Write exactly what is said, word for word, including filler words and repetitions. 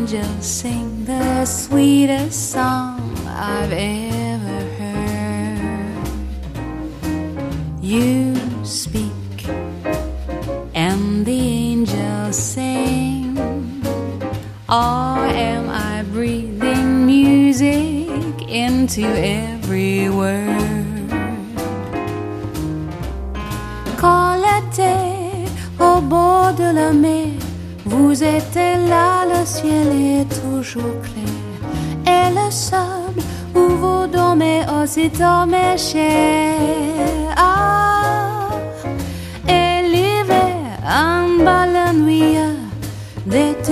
angels sing the sweetest song I've ever heard. You speak and the angels sing, or am I breathing music into every word? Quand l'été au bord de la mer, vous étiez là, le ciel est toujours clair, et le sable où vous dormez aussitôt mes chers. Ah, et l'hiver en bas la nuit, des